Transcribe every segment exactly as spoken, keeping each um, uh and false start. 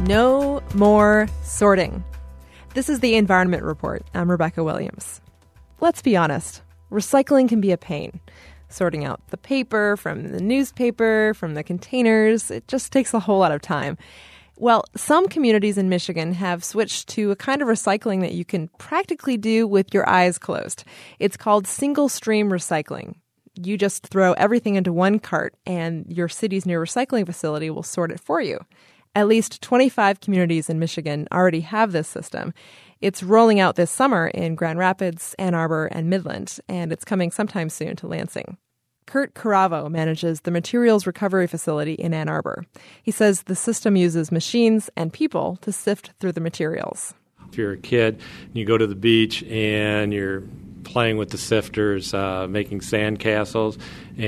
No more sorting. This is the Environment Report. I'm Rebecca Williams. Let's be honest. Recycling can be a pain. Sorting out the paper from the newspaper, from the containers, it just takes a whole lot of time. Well, some communities in Michigan have switched to a kind of recycling that you can practically do with your eyes closed. It's called single-stream recycling. You just throw everything into one cart, and your city's new recycling facility will sort it for you. At least twenty-five communities in Michigan already have this system. It's rolling out this summer in Grand Rapids, Ann Arbor, and Midland, and it's coming sometime soon to Lansing. Kurt Caravo manages the Materials Recovery Facility in Ann Arbor. He says the system uses machines and people to sift through the materials. If you're a kid, you go to the beach and you're playing with the sifters, uh, making sand castles,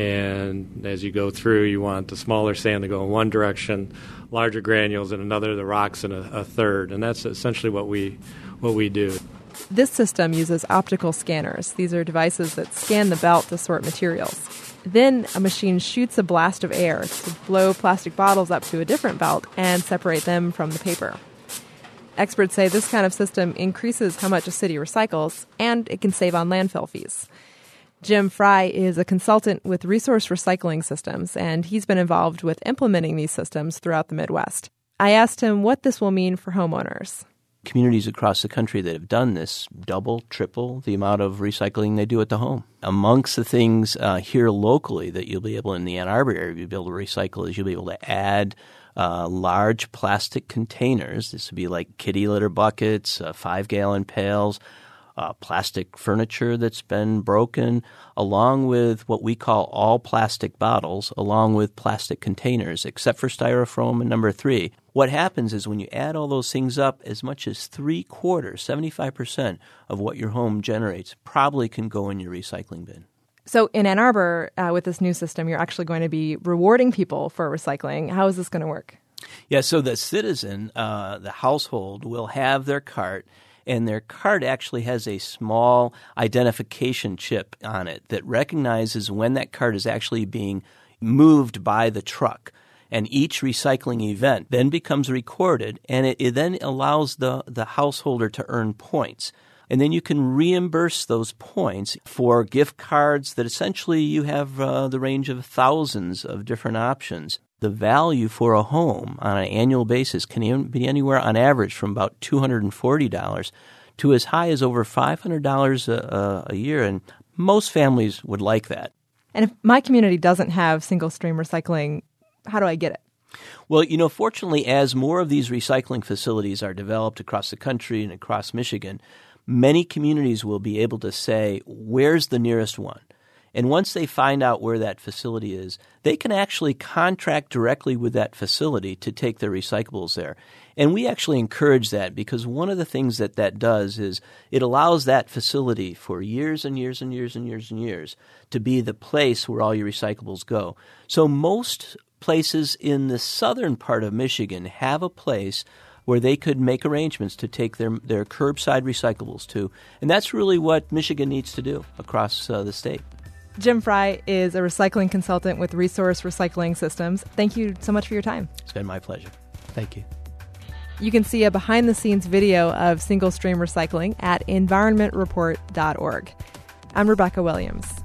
and as you go through, you want the smaller sand to go in one direction, larger granules in another, the rocks in a, a third, and that's essentially what we what we do. This system uses optical scanners. These are devices that scan the belt to sort materials. Then a machine shoots a blast of air to blow plastic bottles up to a different belt and separate them from the paper. Experts say this kind of system increases how much a city recycles, and it can save on landfill fees. Jim Fry is a consultant with Resource Recycling Systems, and he's been involved with implementing these systems throughout the Midwest. I asked him what this will mean for homeowners. Communities across the country that have done this double, triple the amount of recycling they do at the home. Amongst the things uh, here locally that you'll be able, in the Ann Arbor area, you'll be able to recycle is you'll be able to add uh, large plastic containers. This would be like kitty litter buckets, uh, five-gallon pails, uh, plastic furniture that's been broken, along with what we call all plastic bottles, along with plastic containers, except for styrofoam and number three. What happens is when you add all those things up, as much as three-quarters, seventy-five percent of what your home generates probably can go in your recycling bin. So in Ann Arbor, uh, with this new system, you're actually going to be rewarding people for recycling. How is this going to work? Yeah, so the citizen, uh, the household, will have their cart, and their cart actually has a small identification chip on it that recognizes when that cart is actually being moved by the truck. And each recycling event then becomes recorded, and it, it then allows the, the householder to earn points. And then you can reimburse those points for gift cards that essentially you have uh, the range of thousands of different options. The value for a home on an annual basis can be anywhere on average from about two hundred forty dollars to as high as over five hundred dollars a, a year, and most families would like that. And if my community doesn't have single-stream recycling, how do I get it? Well, you know, fortunately, as more of these recycling facilities are developed across the country and across Michigan, many communities will be able to say, where's the nearest one? And once they find out where that facility is, they can actually contract directly with that facility to take their recyclables there. And we actually encourage that because one of the things that that does is it allows that facility for years and years and years and years and years to be the place where all your recyclables go. So most places in the southern part of Michigan have a place where they could make arrangements to take their their curbside recyclables to. And that's really what Michigan needs to do across uh, the state. Jim Fry is a recycling consultant with Resource Recycling Systems. Thank you so much for your time. It's been my pleasure. Thank you. You can see a behind-the-scenes video of single-stream recycling at environment report dot org. I'm Rebecca Williams.